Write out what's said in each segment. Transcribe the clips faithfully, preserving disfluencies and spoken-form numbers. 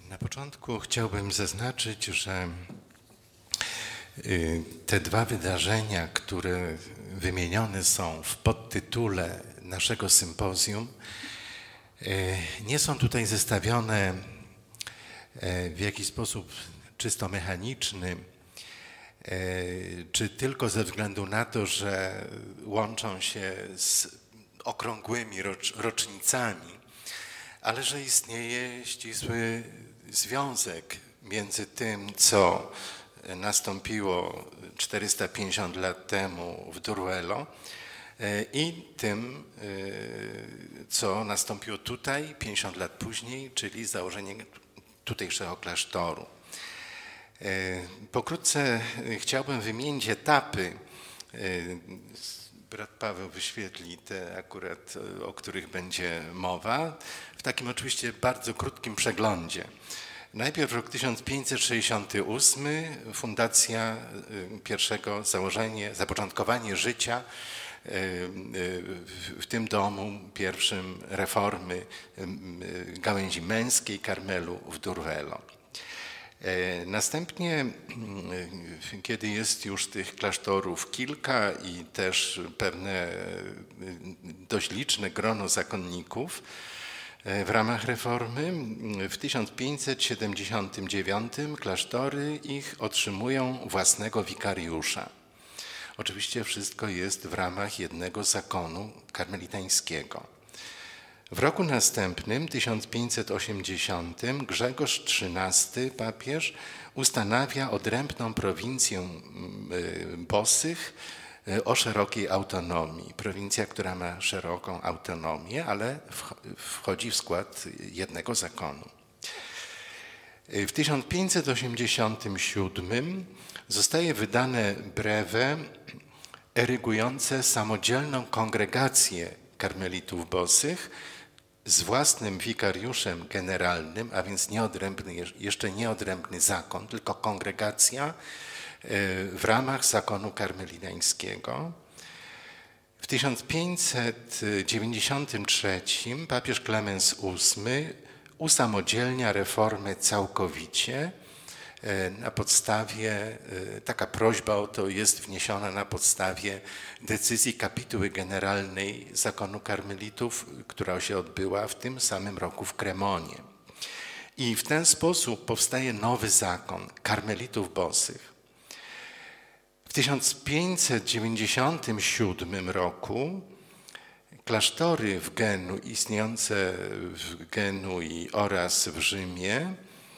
Na początku chciałbym zaznaczyć, że te dwa wydarzenia, które wymienione są w podtytule naszego sympozjum, nie są tutaj zestawione w jakiś sposób czysto mechaniczny, czy tylko ze względu na to, że łączą się z okrągłymi rocznicami, ale że istnieje ścisły związek między tym, co nastąpiło czterysta pięćdziesiąt lat temu w Duruelo i tym, co nastąpiło tutaj pięćdziesiąt lat później, czyli założenie tutejszego klasztoru. Pokrótce chciałbym wymienić etapy. Brat Paweł wyświetli te akurat, o których będzie mowa, w takim oczywiście bardzo krótkim przeglądzie. Najpierw rok tysiąc pięćset sześćdziesiąty ósmy, fundacja pierwszego, założenie, zapoczątkowanie życia w tym domu pierwszym reformy gałęzi męskiej Karmelu w Duruelo. Następnie, kiedy jest już tych klasztorów kilka i też pewne dość liczne grono zakonników w ramach reformy, w tysiąc pięćset siedemdziesiątym dziewiątym klasztory ich otrzymują własnego wikariusza. Oczywiście wszystko jest w ramach jednego zakonu karmelitańskiego. W roku następnym, tysiąc pięćset osiemdziesiątym, Grzegorz trzynasty, papież, ustanawia odrębną prowincję Bosych o szerokiej autonomii. Prowincja, która ma szeroką autonomię, ale wchodzi w skład jednego zakonu. W tysiąc pięćset osiemdziesiątym siódmym zostaje wydane brewe erygujące samodzielną kongregację karmelitów bosych z własnym wikariuszem generalnym, a więc nieodrębny, jeszcze nieodrębny zakon, tylko kongregacja w ramach zakonu karmelitańskiego. W tysiąc pięćset dziewięćdziesiątym trzecim papież Klemens ósmy usamodzielnia reformę całkowicie na podstawie, taka prośba o to jest wniesiona na podstawie decyzji kapituły generalnej zakonu karmelitów, która się odbyła w tym samym roku w Cremonie. I w ten sposób powstaje nowy zakon karmelitów bosych. W tysiąc pięćset dziewięćdziesiątym siódmym roku klasztory w Genu, istniejące w Genui oraz w Rzymie,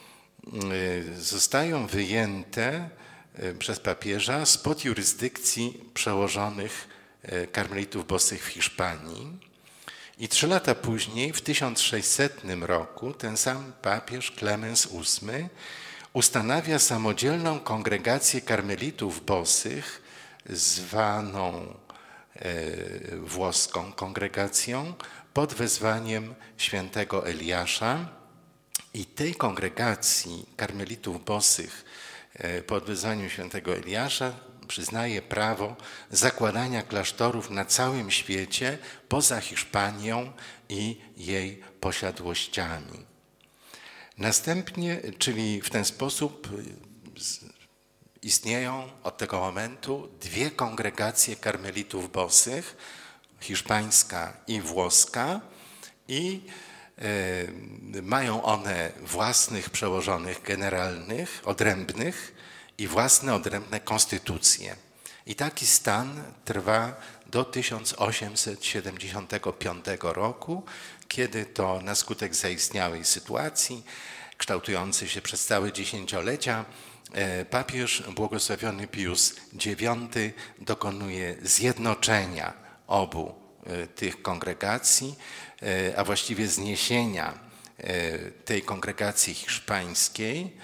zostają wyjęte przez papieża spod jurysdykcji przełożonych karmelitów bosych w Hiszpanii. I trzy lata później, w tysiąc sześćsetnym roku, ten sam papież Klemens ósmy ustanawia samodzielną kongregację karmelitów bosych, zwaną włoską kongregacją, pod wezwaniem świętego Eliasza. I tej kongregacji karmelitów bosych pod wezwaniem świętego Eliasza przyznaje prawo zakładania klasztorów na całym świecie poza Hiszpanią i jej posiadłościami. Następnie, czyli w ten sposób istnieją od tego momentu dwie kongregacje karmelitów bosych, hiszpańska i włoska, i mają one własnych przełożonych generalnych, odrębnych i własne odrębne konstytucje. I taki stan trwa do tysiąc osiemset siedemdziesiątego piątego roku, kiedy to na skutek zaistniałej sytuacji, kształtującej się przez całe dziesięciolecia, papież błogosławiony Pius dziewiąty dokonuje zjednoczenia obu tych kongregacji, a właściwie zniesienia tej kongregacji hiszpańskiej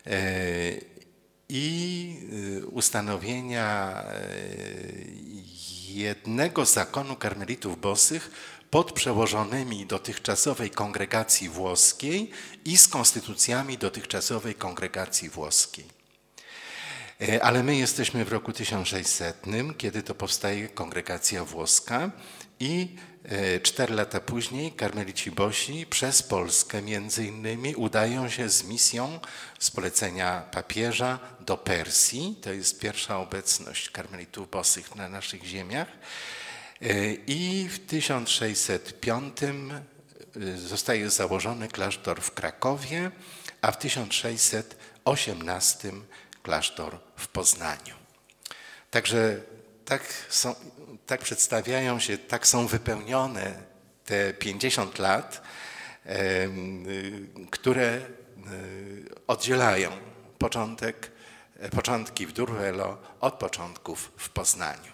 i ustanowienia jednego zakonu karmelitów bosych pod przełożonymi dotychczasowej kongregacji włoskiej i z konstytucjami dotychczasowej kongregacji włoskiej. Ale my jesteśmy w roku tysiąc sześćsetnym, kiedy to powstaje kongregacja włoska i cztery lata później karmelici bosi przez Polskę między innymi udają się z misją z polecenia papieża do Persji. To jest pierwsza obecność karmelitów bosych na naszych ziemiach. I w tysiąc sześćset piątym zostaje założony klasztor w Krakowie, a w tysiąc sześćset osiemnastym klasztor w Poznaniu. Także tak, są, tak przedstawiają się, tak są wypełnione te pięćdziesiąt lat, e, które oddzielają początek, początki w Durwelo od początków w Poznaniu.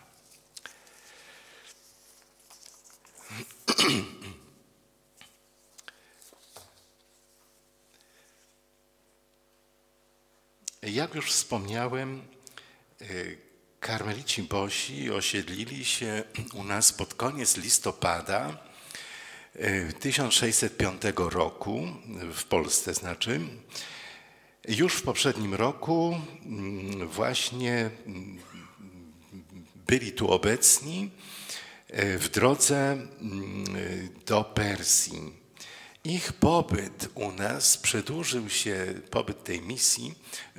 Jak już wspomniałem, karmelici bosi osiedlili się u nas pod koniec listopada tysiąc sześćset piątego roku, w Polsce znaczy. Już w poprzednim roku właśnie byli tu obecni w drodze do Persji. Ich pobyt u nas przedłużył się, pobyt tej misji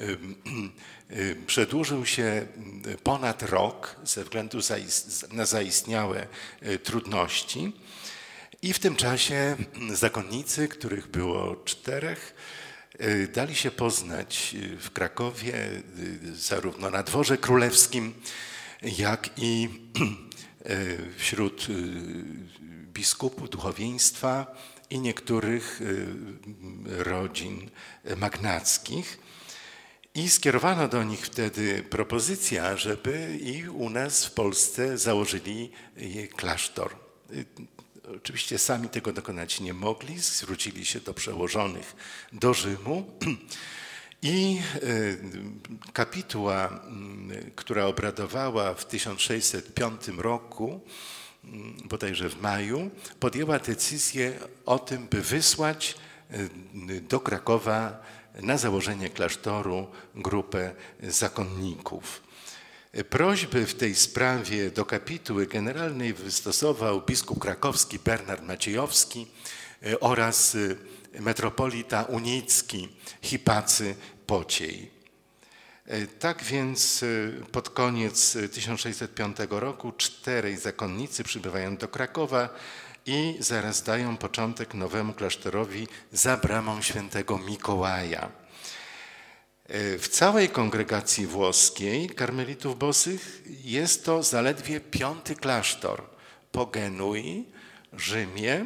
przedłużył się ponad rok ze względu na zaistniałe trudności i w tym czasie zakonnicy, których było czterech, dali się poznać w Krakowie zarówno na dworze królewskim, jak i wśród biskupów, duchowieństwa i niektórych rodzin magnackich. I skierowano do nich wtedy propozycję, żeby i u nas w Polsce założyli klasztor. Oczywiście sami tego dokonać nie mogli, zwrócili się do przełożonych do Rzymu i kapituła, która obradowała w tysiąc sześćset piątym roku, bodajże w maju, podjęła decyzję o tym, by wysłać do Krakowa na założenie klasztoru grupę zakonników. Prośby w tej sprawie do kapituły generalnej wystosował biskup krakowski Bernard Maciejowski oraz metropolita unicki Hipacy Pociej. Tak więc pod koniec tysiąc sześćset piątego roku czterej zakonnicy przybywają do Krakowa i zaraz dają początek nowemu klasztorowi za bramą świętego Mikołaja. W całej kongregacji włoskiej karmelitów bosych jest to zaledwie piąty klasztor po Genui, Rzymie,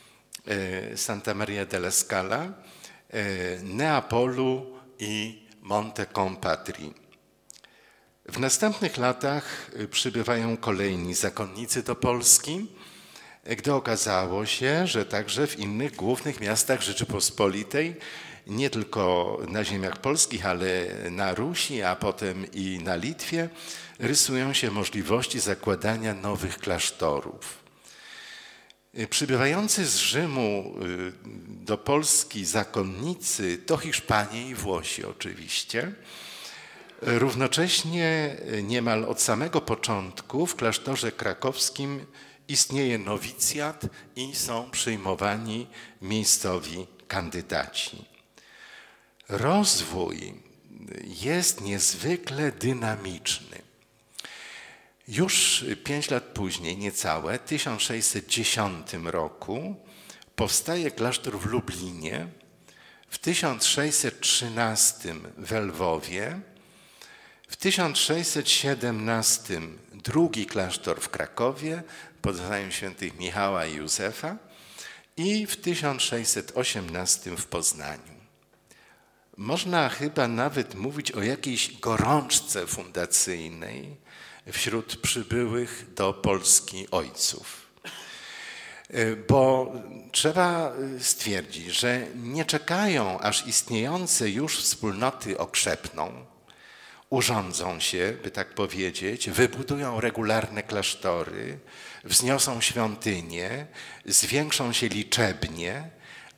Santa Maria della Scala, Neapolu i Monte Compatri. W następnych latach przybywają kolejni zakonnicy do Polski, gdy okazało się, że także w innych głównych miastach Rzeczypospolitej, nie tylko na ziemiach polskich, ale na Rusi, a potem i na Litwie, rysują się możliwości zakładania nowych klasztorów. Przybywający z Rzymu do Polski zakonnicy to Hiszpanie i Włosi oczywiście. Równocześnie niemal od samego początku w klasztorze krakowskim istnieje nowicjat i są przyjmowani miejscowi kandydaci. Rozwój jest niezwykle dynamiczny. Już pięć lat później, niecałe, w tysiąc sześćset dziesiątym roku powstaje klasztor w Lublinie, w tysiąc sześćset trzynastym w Lwowie, w tysiąc sześćset siedemnastym drugi klasztor w Krakowie pod wezwaniem świętych Michała i Józefa i w tysiąc sześćset osiemnastym w Poznaniu. Można chyba nawet mówić o jakiejś gorączce fundacyjnej wśród przybyłych do Polski ojców. Bo trzeba stwierdzić, że nie czekają, aż istniejące już wspólnoty okrzepną, urządzą się, by tak powiedzieć, wybudują regularne klasztory, wzniosą świątynie, zwiększą się liczebnie,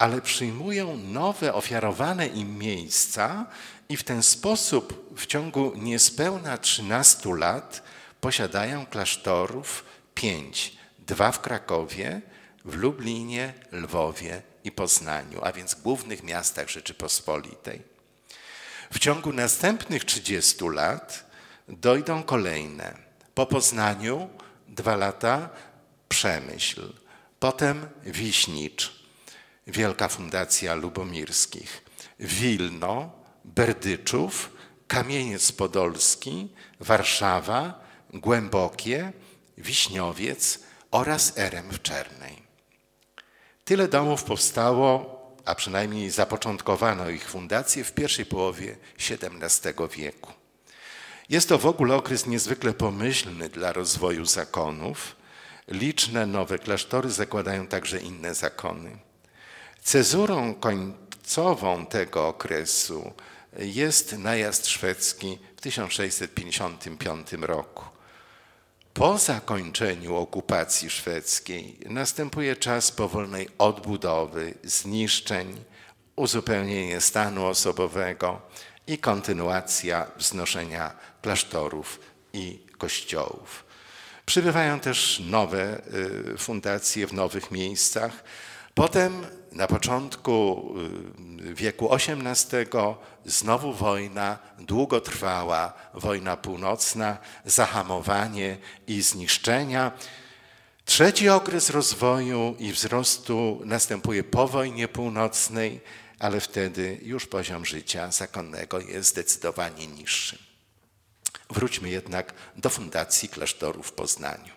ale przyjmują nowe, ofiarowane im miejsca i w ten sposób w ciągu niespełna trzynastu lat posiadają klasztorów pięć. Dwa w Krakowie, w Lublinie, Lwowie i Poznaniu, a więc głównych miastach Rzeczypospolitej. W ciągu następnych trzydziestu lat dojdą kolejne. Po Poznaniu dwa lata Przemyśl, potem Wiśnicz, Wielka Fundacja Lubomirskich, Wilno, Berdyczów, Kamieniec Podolski, Warszawa, Głębokie, Wiśniowiec oraz Erem w Czernej. Tyle domów powstało, a przynajmniej zapoczątkowano ich fundację w pierwszej połowie siedemnastego wieku. Jest to w ogóle okres niezwykle pomyślny dla rozwoju zakonów. Liczne nowe klasztory zakładają także inne zakony. Cezurą końcową tego okresu jest najazd szwedzki w tysiąc sześćset pięćdziesiątym piątym roku. Po zakończeniu okupacji szwedzkiej następuje czas powolnej odbudowy, zniszczeń, uzupełnienie stanu osobowego i kontynuacja wznoszenia klasztorów i kościołów. Przybywają też nowe fundacje w nowych miejscach. Potem na początku wieku osiemnastego znowu wojna, długotrwała wojna północna, zahamowanie i zniszczenia. Trzeci okres rozwoju i wzrostu następuje po wojnie północnej, ale wtedy już poziom życia zakonnego jest zdecydowanie niższy. Wróćmy jednak do fundacji klasztoru w Poznaniu.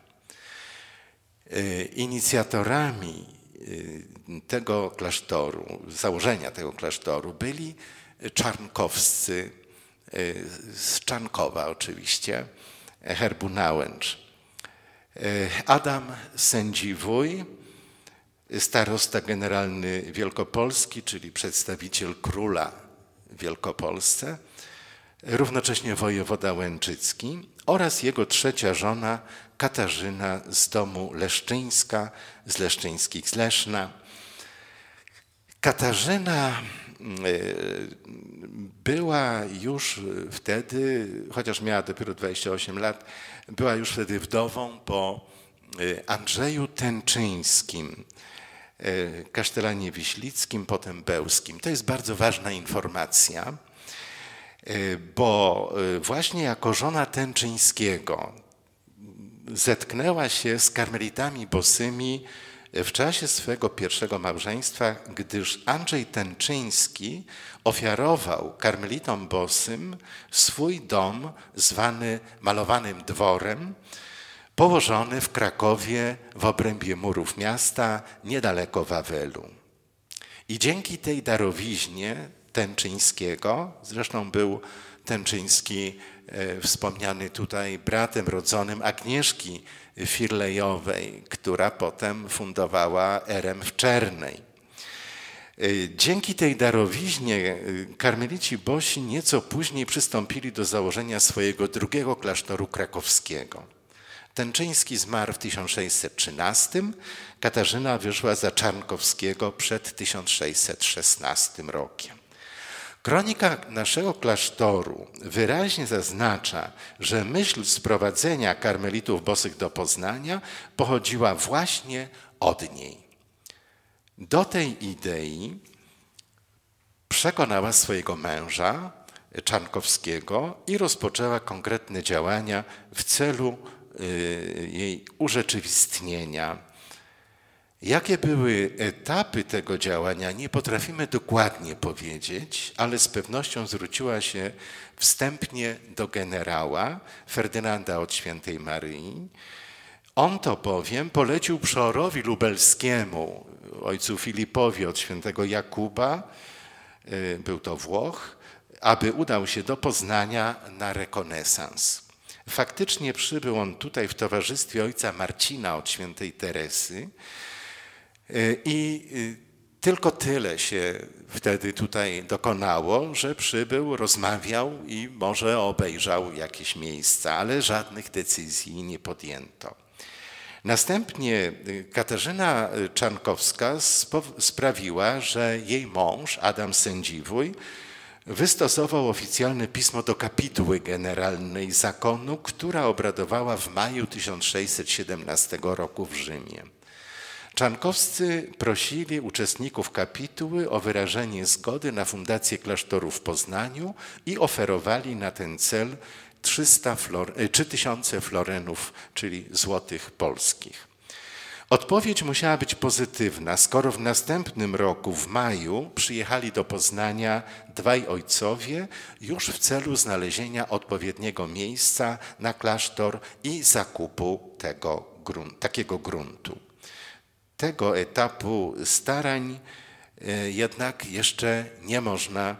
Inicjatorami tego klasztoru, założenia tego klasztoru byli czarnkowscy, z Czarnkowa oczywiście, Herbunałęcz. Adam Sędziwój, starosta generalny Wielkopolski, czyli przedstawiciel króla w Wielkopolsce, równocześnie wojewoda łęczycki oraz jego trzecia żona Katarzyna z domu Leszczyńska, z Leszczyńskich z Leszna. Katarzyna była już wtedy, chociaż miała dopiero dwadzieścia osiem lat, była już wtedy wdową po Andrzeju Tęczyńskim, kasztelanie wiślickim, potem bełskim. To jest bardzo ważna informacja, bo właśnie jako żona Tęczyńskiego zetknęła się z karmelitami bosymi w czasie swego pierwszego małżeństwa, gdyż Andrzej Tęczyński ofiarował karmelitom bosym swój dom zwany Malowanym Dworem, położony w Krakowie w obrębie murów miasta, niedaleko Wawelu. I dzięki tej darowiźnie Tęczyńskiego, zresztą był Tęczyński e, wspomniany tutaj bratem rodzonym Agnieszki Firlejowej, która potem fundowała Erem w Czernej. E, dzięki tej darowiźnie karmelici bosi nieco później przystąpili do założenia swojego drugiego klasztoru krakowskiego. Tęczyński zmarł w tysiąc sześćset trzynastym, Katarzyna wyszła za Czarnkowskiego przed tysiąc sześćset szesnastym rokiem. Kronika naszego klasztoru wyraźnie zaznacza, że myśl sprowadzenia karmelitów bosych do Poznania pochodziła właśnie od niej. Do tej idei przekonała swojego męża Czarnkowskiego i rozpoczęła konkretne działania w celu jej urzeczywistnienia. Jakie były etapy tego działania, nie potrafimy dokładnie powiedzieć, ale z pewnością zwróciła się wstępnie do generała Ferdynanda od Świętej Maryi. On to bowiem polecił przeorowi lubelskiemu, ojcu Filipowi od Świętego Jakuba, był to Włoch, aby udał się do Poznania na rekonesans. Faktycznie przybył on tutaj w towarzystwie ojca Marcina od Świętej Teresy, i tylko tyle się wtedy tutaj dokonało, że przybył, rozmawiał i może obejrzał jakieś miejsca, ale żadnych decyzji nie podjęto. Następnie Katarzyna Czarnkowska sprawiła, że jej mąż, Adam Sędziwój, wystosował oficjalne pismo do kapituły generalnej zakonu, która obradowała w maju tysiąc sześćset siedemnastego roku w Rzymie. Czarnkowscy prosili uczestników kapituły o wyrażenie zgody na fundację klasztoru w Poznaniu i oferowali na ten cel trzysta flor- trzy tysiące florenów, czyli złotych polskich. Odpowiedź musiała być pozytywna, skoro w następnym roku, w maju, przyjechali do Poznania dwaj ojcowie już w celu znalezienia odpowiedniego miejsca na klasztor i zakupu tego grun- takiego gruntu. Tego etapu starań jednak jeszcze nie można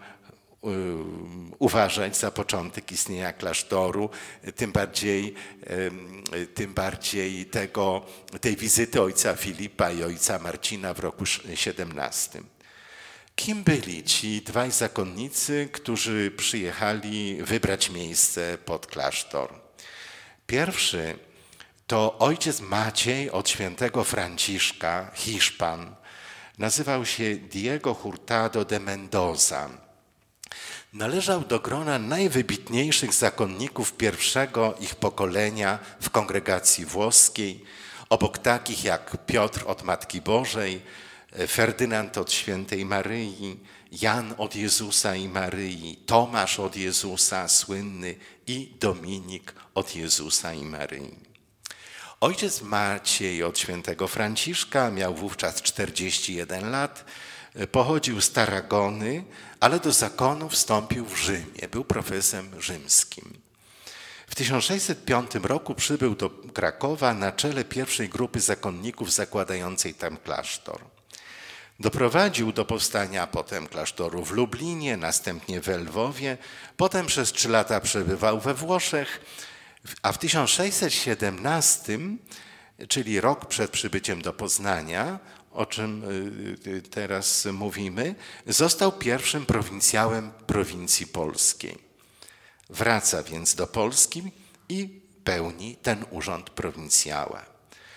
uważać za początek istnienia klasztoru, tym bardziej, tym bardziej tego, tej wizyty ojca Filipa i ojca Marcina w roku siedemnastym. Kim byli ci dwaj zakonnicy, którzy przyjechali wybrać miejsce pod klasztor? Pierwszy to ojciec Maciej od świętego Franciszka, Hiszpan. Nazywał się Diego Hurtado de Mendoza. Należał do grona najwybitniejszych zakonników pierwszego ich pokolenia w kongregacji włoskiej, obok takich jak Piotr od Matki Bożej, Ferdynand od Świętej Maryi, Jan od Jezusa i Maryi, Tomasz od Jezusa, słynny, i Dominik od Jezusa i Maryi. Ojciec Maciej od świętego Franciszka miał wówczas czterdzieści jeden lat, pochodził z Tarragony, ale do zakonu wstąpił w Rzymie, był profesorem rzymskim. W tysiąc sześćset piątym roku przybył do Krakowa na czele pierwszej grupy zakonników zakładającej tam klasztor. Doprowadził do powstania potem klasztoru w Lublinie, następnie w Lwowie, potem przez trzy lata przebywał we Włoszech, a w tysiąc sześćset siedemnastym, czyli rok przed przybyciem do Poznania, o czym teraz mówimy, został pierwszym prowincjałem prowincji polskiej. Wraca więc do Polski i pełni ten urząd prowincjała.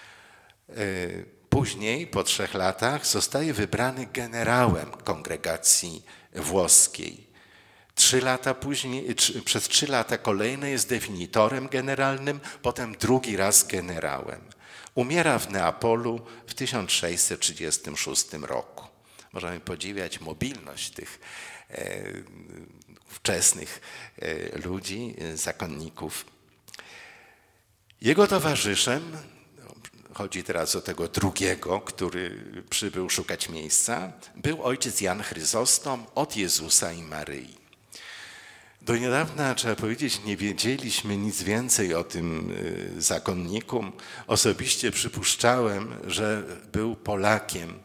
Później, po trzech latach, zostaje wybrany generałem kongregacji włoskiej. Trzy lata później, trzy, przez trzy lata kolejne jest definitorem generalnym, potem drugi raz generałem. Umiera w Neapolu w tysiąc sześćset trzydziestym szóstym roku. Możemy podziwiać mobilność tych e, wczesnych e, ludzi, e, zakonników. Jego towarzyszem, chodzi teraz o tego drugiego, który przybył szukać miejsca, był ojciec Jan Chryzostom od Jezusa i Maryi. Do niedawna, trzeba powiedzieć, nie wiedzieliśmy nic więcej o tym zakonniku. Osobiście przypuszczałem, że był Polakiem,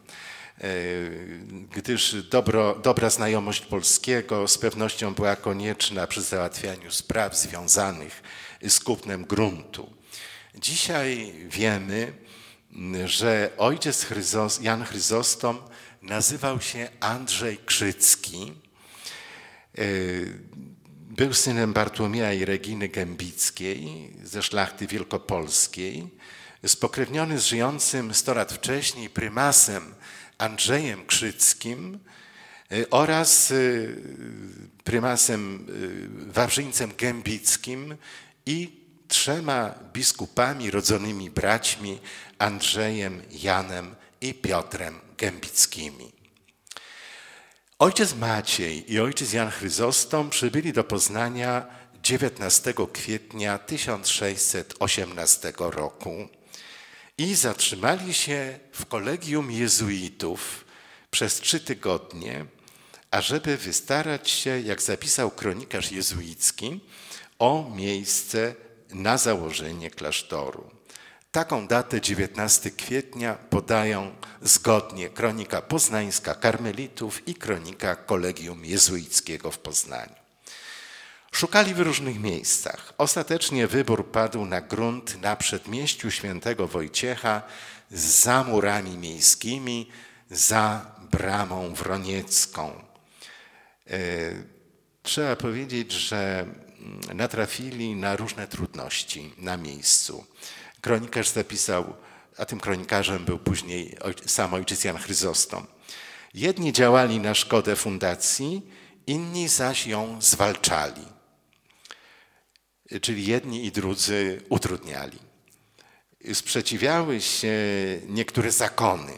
gdyż dobro, dobra znajomość polskiego z pewnością była konieczna przy załatwianiu spraw związanych z kupnem gruntu. Dzisiaj wiemy, że ojciec Chryzos, Jan Chryzostom nazywał się Andrzej Krzycki. Był synem Bartłomieja i Reginy Gębickiej ze szlachty wielkopolskiej, spokrewniony z żyjącym sto lat wcześniej prymasem Andrzejem Krzyckim oraz prymasem Wawrzyńcem Gębickim i trzema biskupami rodzonymi braćmi Andrzejem, Janem i Piotrem Gębickimi. Ojciec Maciej i ojciec Jan Chryzostom przybyli do Poznania dziewiętnastego kwietnia tysiąc sześćset osiemnastego roku i zatrzymali się w kolegium jezuitów przez trzy tygodnie, ażeby wystarać się, jak zapisał kronikarz jezuicki, o miejsce na założenie klasztoru. Taką datę dziewiętnastego kwietnia podają zgodnie kronika poznańska karmelitów i kronika kolegium jezuickiego w Poznaniu. Szukali w różnych miejscach. Ostatecznie wybór padł na grunt na przedmieściu Świętego Wojciecha za murami miejskimi, za bramą wroniecką. Trzeba powiedzieć, że natrafili na różne trudności na miejscu. Kronikarz zapisał a tym kronikarzem był później sam ojciec Jan Chryzostom. Jedni działali na szkodę fundacji, inni zaś ją zwalczali. Czyli jedni i drudzy utrudniali. Sprzeciwiały się niektóre zakony,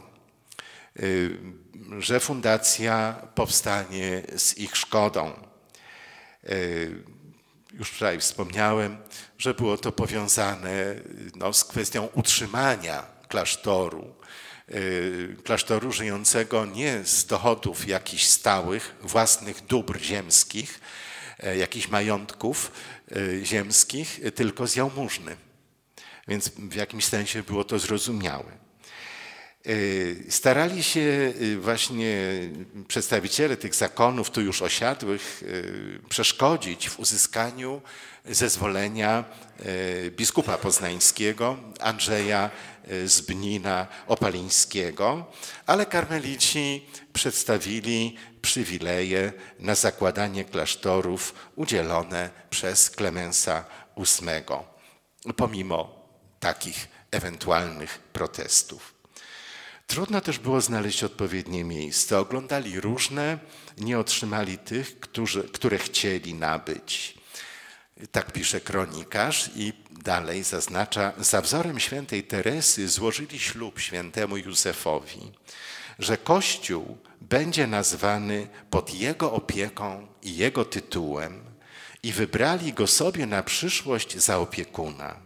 że fundacja powstanie z ich szkodą. Już wczoraj wspomniałem, że było to powiązane no, z kwestią utrzymania klasztoru, klasztoru żyjącego nie z dochodów jakichś stałych, własnych dóbr ziemskich, jakichś majątków ziemskich, tylko z jałmużny. Więc w jakimś sensie było to zrozumiałe. Starali się właśnie przedstawiciele tych zakonów tu już osiadłych przeszkodzić w uzyskaniu zezwolenia biskupa poznańskiego Andrzeja Zbnina Opalińskiego, ale karmelici przedstawili przywileje na zakładanie klasztorów udzielone przez Klemensa ósmego, pomimo takich ewentualnych protestów. Trudno też było znaleźć odpowiednie miejsce. Oglądali różne, nie otrzymali tych, którzy, które chcieli nabyć. Tak pisze kronikarz i dalej zaznacza, za wzorem świętej Teresy złożyli ślub świętemu Józefowi, że Kościół będzie nazwany pod jego opieką i jego tytułem i wybrali go sobie na przyszłość za opiekuna.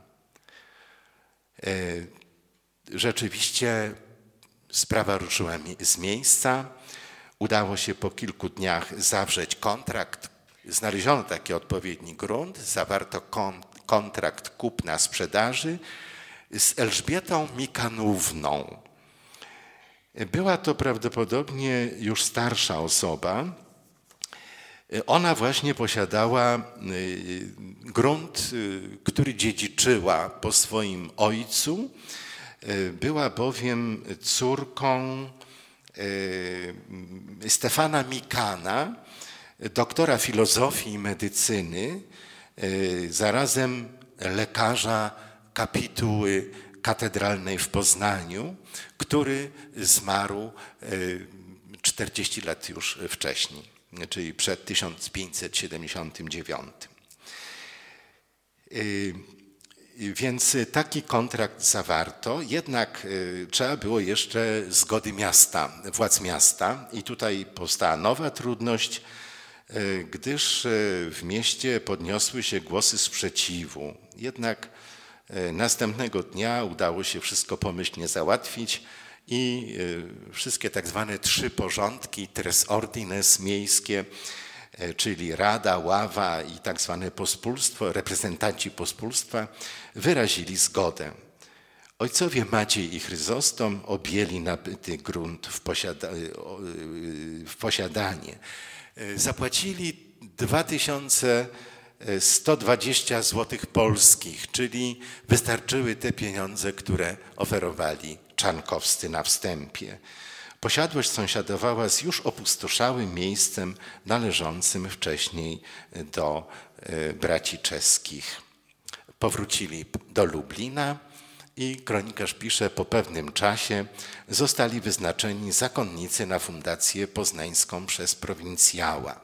Rzeczywiście sprawa ruszyła z miejsca. Udało się po kilku dniach zawrzeć kontrakt. Znaleziono taki odpowiedni grunt. Zawarto kontrakt kupna-sprzedaży z Elżbietą Mikanówną. Była to prawdopodobnie już starsza osoba. Ona właśnie posiadała grunt, który dziedziczyła po swoim ojcu. Była bowiem córką Stefana Mikana, doktora filozofii i medycyny, zarazem lekarza kapituły katedralnej w Poznaniu, który zmarł czterdzieści lat już wcześniej, czyli przed tysiąc pięćset siedemdziesiątym dziewiątym. Więc taki kontrakt zawarto, jednak trzeba było jeszcze zgody miasta, władz miasta i tutaj powstała nowa trudność, gdyż w mieście podniosły się głosy sprzeciwu. Jednak następnego dnia udało się wszystko pomyślnie załatwić i wszystkie tak zwane trzy porządki, tres ordines miejskie, czyli Rada, Ława i tak zwane pospólstwo, reprezentanci pospólstwa wyrazili zgodę. Ojcowie Maciej i Chryzostom objęli nabyty grunt w, posiada w posiadanie. Zapłacili dwa tysiące sto dwadzieścia złotych polskich, czyli wystarczyły te pieniądze, które oferowali czarnkowscy na wstępie. Posiadłość sąsiadowała z już opustoszałym miejscem należącym wcześniej do braci czeskich. Powrócili do Lublina i kronikarz pisze, po pewnym czasie zostali wyznaczeni zakonnicy na fundację poznańską przez prowincjała.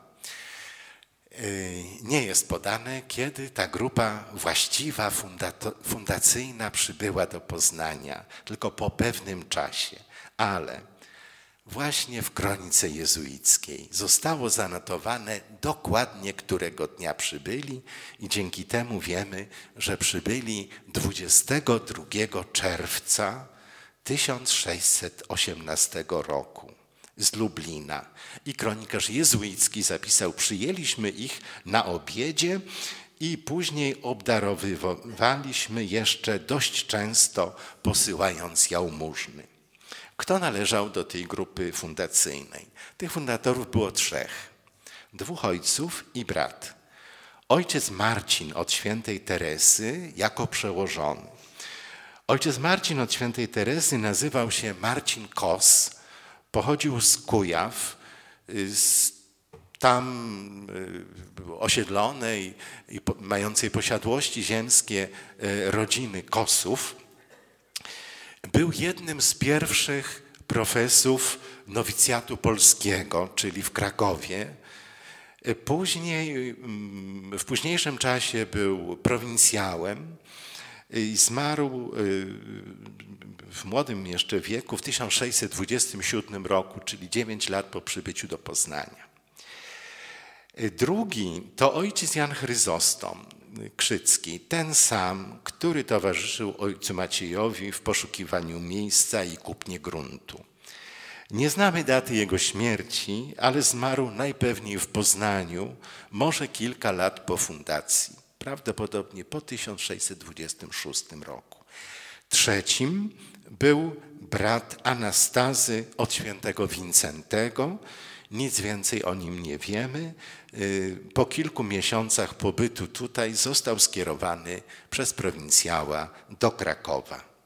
Nie jest podane, kiedy ta grupa właściwa, fundacyjna przybyła do Poznania, tylko po pewnym czasie, ale właśnie w kronice jezuickiej zostało zanotowane dokładnie, którego dnia przybyli i dzięki temu wiemy, że przybyli dwudziestego drugiego czerwca tysiąc sześćset osiemnastego roku z Lublina. I kronikarz jezuicki zapisał, przyjęliśmy ich na obiedzie i później obdarowywaliśmy jeszcze dość często, posyłając jałmużny. Kto należał do tej grupy fundacyjnej? Tych fundatorów było trzech. Dwóch ojców i brat. Ojciec Marcin od świętej Teresy jako przełożony. Ojciec Marcin od świętej Teresy nazywał się Marcin Kos, pochodził z Kujaw, z tam osiedlonej i mającej posiadłości ziemskie rodziny Kosów. Był jednym z pierwszych profesów nowicjatu polskiego, czyli w Krakowie. Później, w późniejszym czasie był prowincjałem i zmarł w młodym jeszcze wieku, w tysiąc sześćset dwudziestym siódmym roku, czyli dziewięć lat po przybyciu do Poznania. Drugi to ojciec Jan Chryzostom Krzycki, ten sam, który towarzyszył ojcu Maciejowi w poszukiwaniu miejsca i kupnie gruntu. Nie znamy daty jego śmierci, ale zmarł najpewniej w Poznaniu, może kilka lat po fundacji, prawdopodobnie po tysiąc sześćset dwudziestym szóstym roku. Trzecim był brat Anastazy od świętego Wincentego. Nic więcej o nim nie wiemy. Po kilku miesiącach pobytu tutaj został skierowany przez prowincjała do Krakowa.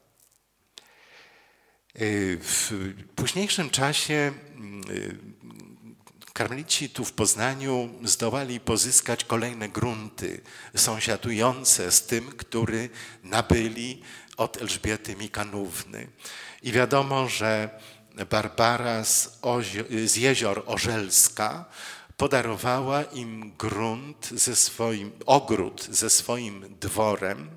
W późniejszym czasie karmelici tu w Poznaniu zdołali pozyskać kolejne grunty sąsiadujące z tym, który nabyli od Elżbiety Mikanówny. I wiadomo, że Barbara z, Ozi- z Jezior Orzelska podarowała im grunt ze swoim, ogród ze swoim dworem.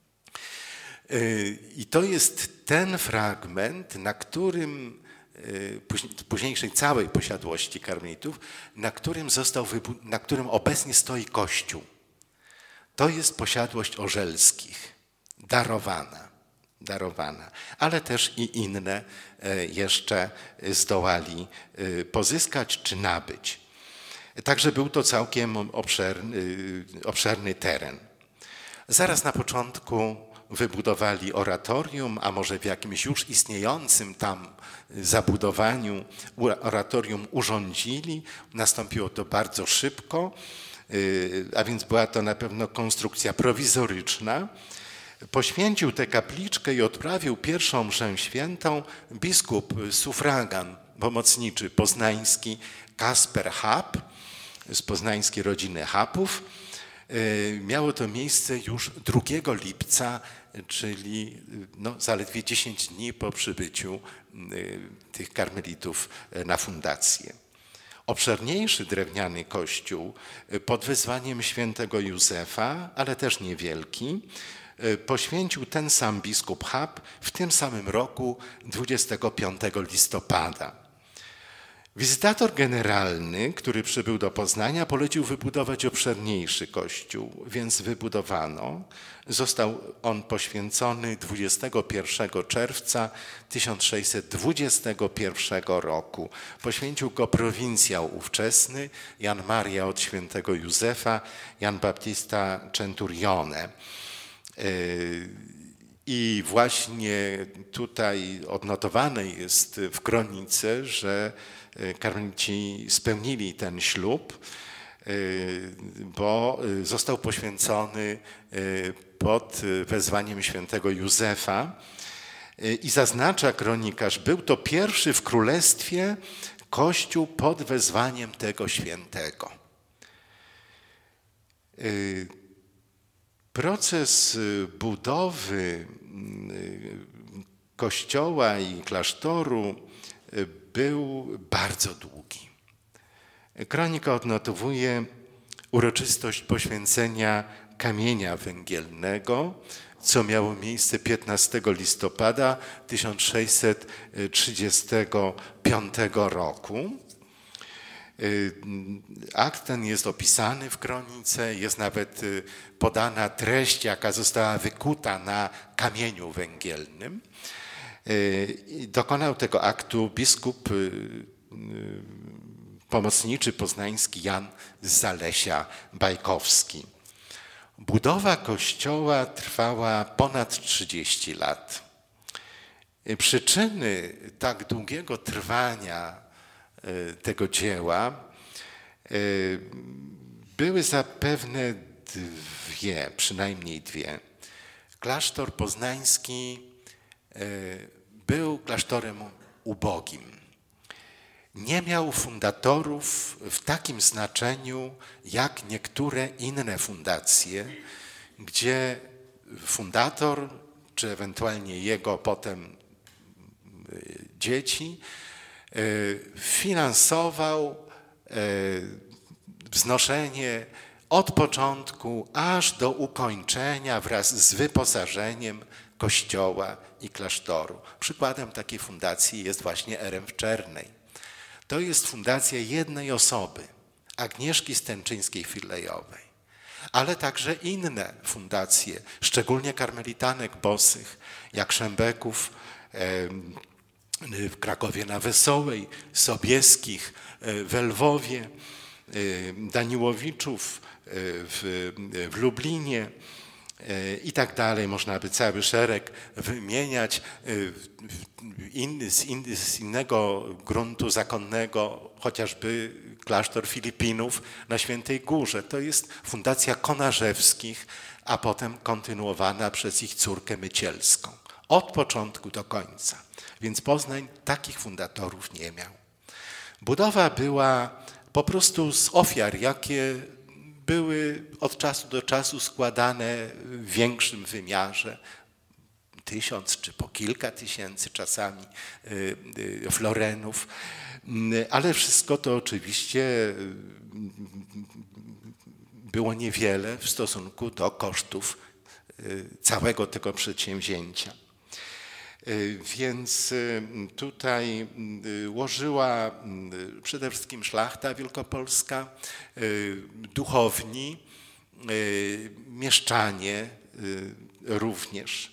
I to jest ten fragment, na którym, późniejszej całej posiadłości karmelitów, na którym został, na którym obecnie stoi kościół. To jest posiadłość Orzelskich, darowana, darowana, ale też i inne jeszcze zdołali pozyskać czy nabyć. Także był to całkiem obszerny, obszerny teren. Zaraz na początku wybudowali oratorium, a może w jakimś już istniejącym tam zabudowaniu oratorium urządzili. Nastąpiło to bardzo szybko, a więc była to na pewno konstrukcja prowizoryczna. Poświęcił tę kapliczkę i odprawił pierwszą mszę świętą biskup sufragan pomocniczy poznański Kasper Hap z poznańskiej rodziny Hapów. Miało to miejsce już drugiego lipca, czyli no, zaledwie dziesięć dni po przybyciu tych karmelitów na fundację. Obszerniejszy drewniany kościół pod wezwaniem świętego Józefa, ale też niewielki, poświęcił ten sam biskup Hap w tym samym roku, dwudziestego piątego listopada. Wizytator generalny, który przybył do Poznania, polecił wybudować obszerniejszy kościół, więc wybudowano. Został on poświęcony dwudziestego pierwszego czerwca tysiąc sześćset dwudziestego pierwszego roku. Poświęcił go prowincjał ówczesny Jan Maria od świętego Józefa, Jan Baptista Centurione. I właśnie tutaj odnotowane jest w kronice, że karmelici spełnili ten ślub, bo został poświęcony pod wezwaniem świętego Józefa. I zaznacza kronikarz, był to pierwszy w królestwie kościół pod wezwaniem tego świętego. Proces budowy kościoła i klasztoru był bardzo długi. Kronika odnotowuje uroczystość poświęcenia kamienia węgielnego, co miało miejsce piętnastego listopada tysiąc sześćset trzydziestego piątego roku. Akt ten jest opisany w kronice, jest nawet podana treść, jaka została wykuta na kamieniu węgielnym. Dokonał tego aktu biskup pomocniczy poznański Jan z Zalesia Bajkowski. Budowa kościoła trwała ponad trzydzieści lat. Przyczyny tak długiego trwania tego dzieła były zapewne dwie, przynajmniej dwie. Klasztor poznański był klasztorem ubogim. Nie miał fundatorów w takim znaczeniu jak niektóre inne fundacje, gdzie fundator, czy ewentualnie jego potem dzieci, finansował wznoszenie od początku aż do ukończenia wraz z wyposażeniem kościoła i klasztoru. Przykładem takiej fundacji jest właśnie Erem w Czernej. To jest fundacja jednej osoby, Agnieszki Stęczyńskiej-Filejowej, ale także inne fundacje, szczególnie karmelitanek bosych, jak Szembeków w Krakowie na Wesołej, Sobieskich w Lwowie, Daniłowiczów w, w Lublinie i tak dalej. Można by cały szereg wymieniać inny, z, inny, z innego gruntu zakonnego, chociażby klasztor Filipinów na Świętej Górze. To jest fundacja Konarzewskich, a potem kontynuowana przez ich córkę Mycielską. Od początku do końca. Więc Poznań takich fundatorów nie miał. Budowa była po prostu z ofiar, jakie były od czasu do czasu składane w większym wymiarze, tysiąc czy po kilka tysięcy czasami florenów, ale wszystko to oczywiście było niewiele w stosunku do kosztów całego tego przedsięwzięcia. Więc tutaj łożyła przede wszystkim szlachta wielkopolska, duchowni, mieszczanie również.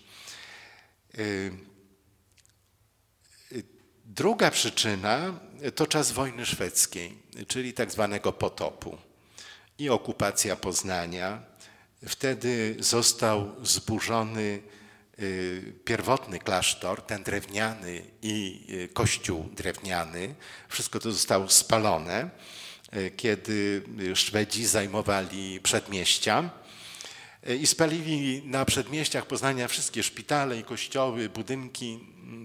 Druga przyczyna to czas wojny szwedzkiej, czyli tak zwanego potopu i okupacja Poznania. Wtedy został zburzony pierwotny klasztor, ten drewniany i kościół drewniany. Wszystko to zostało spalone, kiedy Szwedzi zajmowali przedmieścia i spalili na przedmieściach Poznania wszystkie szpitale i kościoły, budynki.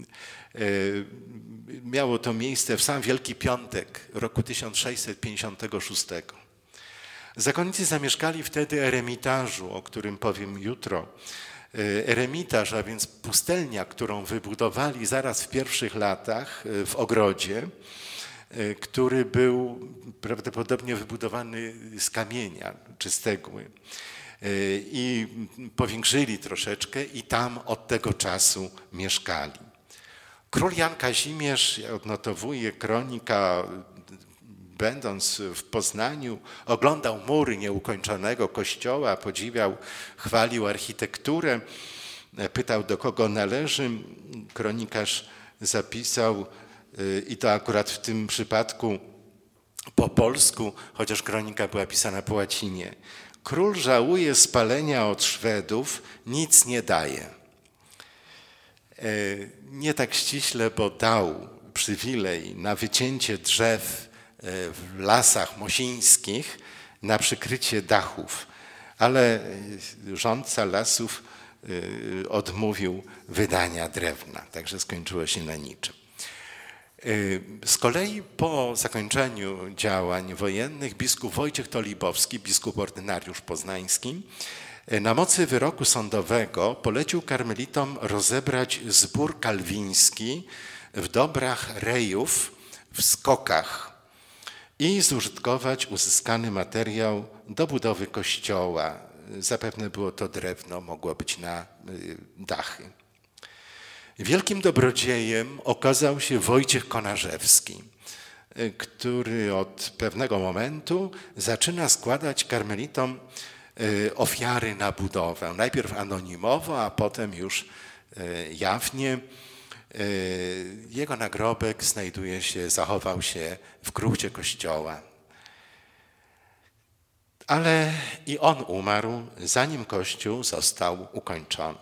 Miało to miejsce w sam Wielki Piątek roku tysiąc sześćset pięćdziesiątego szóstego. Zakonnicy zamieszkali wtedy eremitażu, o którym powiem jutro. Eremitaż, a więc pustelnia, którą wybudowali zaraz w pierwszych latach w ogrodzie, który był prawdopodobnie wybudowany z kamienia czy z cegły. I powiększyli troszeczkę i tam od tego czasu mieszkali. Król Jan Kazimierz, ja odnotowuję, kronika, będąc w Poznaniu, oglądał mury nieukończonego kościoła, podziwiał, chwalił architekturę, pytał, do kogo należy. Kronikarz zapisał, i to akurat w tym przypadku po polsku, chociaż kronika była pisana po łacinie. Król żałuje spalenia od Szwedów, nic nie daje. Nie tak ściśle, bo dał przywilej na wycięcie drzew w lasach mosińskich na przykrycie dachów, ale rządca lasów odmówił wydania drewna, także skończyło się na niczym. Z kolei po zakończeniu działań wojennych biskup Wojciech Tolibowski, biskup ordynariusz poznański, na mocy wyroku sądowego polecił karmelitom rozebrać zbór kalwiński w dobrach rejów w Skokach i zużytkować uzyskany materiał do budowy kościoła. Zapewne było to drewno, mogło być na dachy. Wielkim dobrodziejem okazał się Wojciech Konarzewski, który od pewnego momentu zaczyna składać karmelitom ofiary na budowę. Najpierw anonimowo, a potem już jawnie. Jego nagrobek znajduje się, zachował się w gruncie kościoła. Ale i on umarł, zanim kościół został ukończony.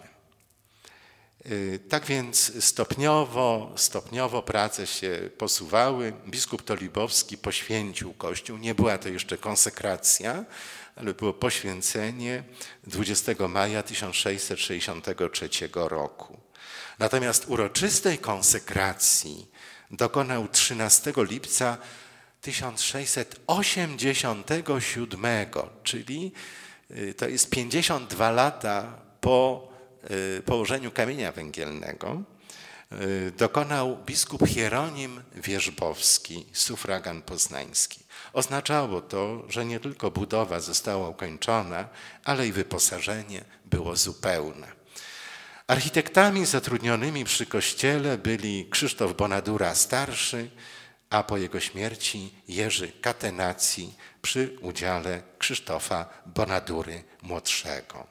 Tak więc stopniowo, stopniowo prace się posuwały. Biskup Tolibowski poświęcił kościół. Nie była to jeszcze konsekracja, ale było poświęcenie dwudziestego maja tysiąc sześćset sześćdziesiątego trzeciego roku. Natomiast uroczystej konsekracji dokonał trzynastego lipca tysiąc sześćset osiemdziesiątego siódmego, czyli to jest pięćdziesiąt dwa lata po położeniu kamienia węgielnego, dokonał biskup Hieronim Wierzbowski, sufragan poznański. Oznaczało to, że nie tylko budowa została ukończona, ale i wyposażenie było zupełne. Architektami zatrudnionymi przy kościele byli Krzysztof Bonadura starszy, a po jego śmierci Jerzy Catenacci przy udziale Krzysztofa Bonadury młodszego.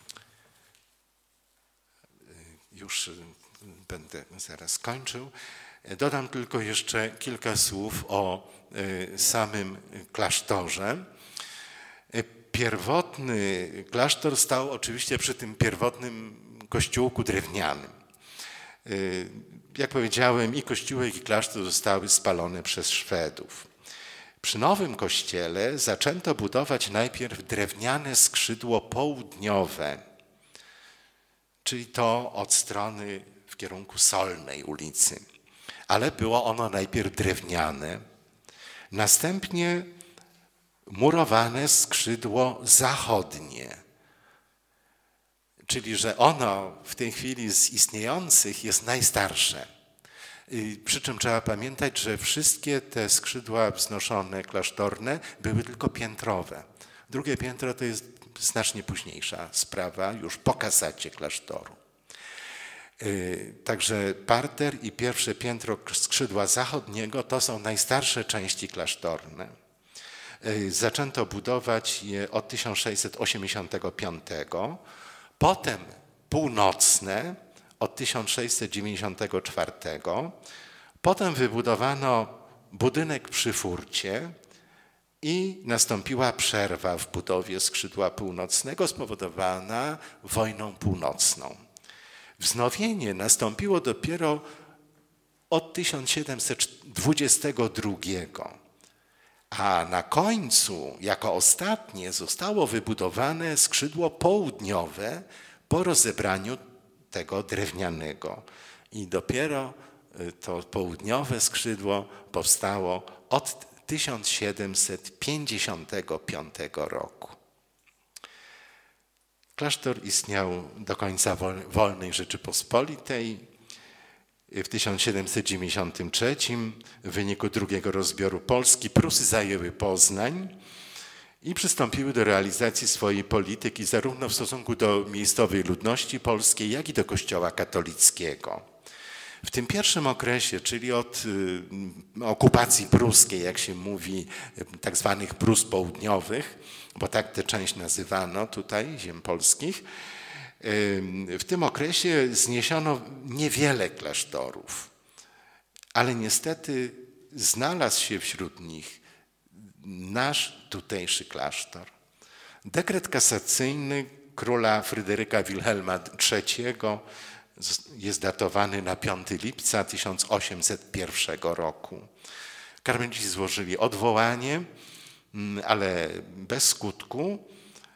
Już będę zaraz kończył. Dodam tylko jeszcze kilka słów o samym klasztorze. Pierwotny klasztor stał oczywiście przy tym pierwotnym kościółku drewnianym. Jak powiedziałem, i kościółek, i klasztor zostały spalone przez Szwedów. Przy nowym kościele zaczęto budować najpierw drewniane skrzydło południowe, czyli to od strony w kierunku Solnej ulicy. Ale było ono najpierw drewniane, następnie murowane skrzydło zachodnie, czyli że ono w tej chwili z istniejących jest najstarsze. Przy czym trzeba pamiętać, że wszystkie te skrzydła wznoszone klasztorne były tylko piętrowe. Drugie piętro to jest znacznie późniejsza sprawa, już po kasacie klasztoru. Także parter i pierwsze piętro skrzydła zachodniego to są najstarsze części klasztorne. Zaczęto budować je od tysiąc sześćset osiemdziesiątego piątego, potem północne od tysiąc sześćset dziewięćdziesiątego czwartego, potem wybudowano budynek przy furcie i nastąpiła przerwa w budowie skrzydła północnego spowodowana wojną północną. Wznowienie nastąpiło dopiero od tysiąc siedemset dwudziestego drugiego, a na końcu, jako ostatnie, zostało wybudowane skrzydło południowe po rozebraniu tego drewnianego. I dopiero to południowe skrzydło powstało od tysiąc siedemset pięćdziesiątego piątego roku. Klasztor istniał do końca wolnej Rzeczypospolitej. W tysiąc siedemset dziewięćdziesiątym trzecim w wyniku drugiego rozbioru Polski Prusy zajęły Poznań i przystąpiły do realizacji swojej polityki zarówno w stosunku do miejscowej ludności polskiej, jak i do Kościoła katolickiego. W tym pierwszym okresie, czyli od okupacji pruskiej, jak się mówi, tak zwanych Prus południowych, bo tak tę część nazywano tutaj, ziem polskich, w tym okresie zniesiono niewiele klasztorów, ale niestety znalazł się wśród nich nasz tutejszy klasztor. Dekret kasacyjny króla Fryderyka Wilhelma trzeciego jest datowany na piątego lipca tysiąc osiemset pierwszego roku. Karmelici złożyli odwołanie, ale bez skutku,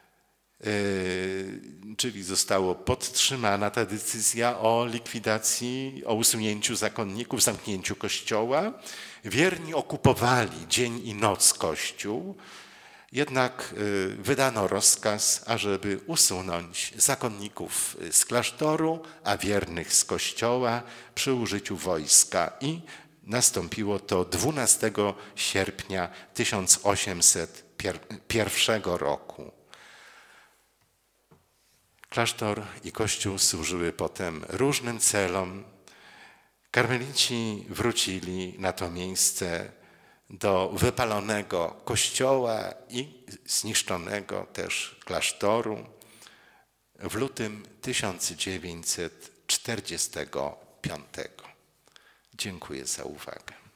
czyli została podtrzymana ta decyzja o likwidacji, o usunięciu zakonników, zamknięciu kościoła. Wierni okupowali dzień i noc kościół, jednak wydano rozkaz, ażeby usunąć zakonników z klasztoru, a wiernych z kościoła przy użyciu wojska i nastąpiło to dwunastego sierpnia tysiąc osiemset pierwszego roku. Klasztor i kościół służyły potem różnym celom. Karmelici wrócili na to miejsce do wypalonego kościoła i zniszczonego też klasztoru w lutym tysiąc dziewięćset czterdziestego piątego. Dziękuję za uwagę.